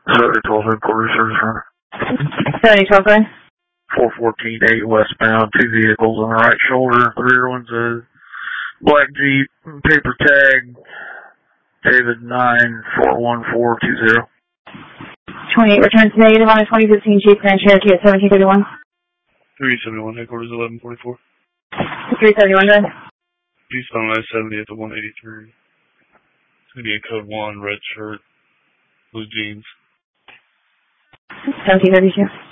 12 headquarters, service runner. 7012, go ahead. 414-8 westbound, two vehicles on the right shoulder. The rear one's a black Jeep, paper tag, David 9-41420. 28 returns negative on a 2015 Jeep Grand Cherokee at 1731. 371, headquarters 1144. 371, go ahead. Eastbound I-70 at the 183. It's going to be a code 1, red shirt, blue jeans. 1732.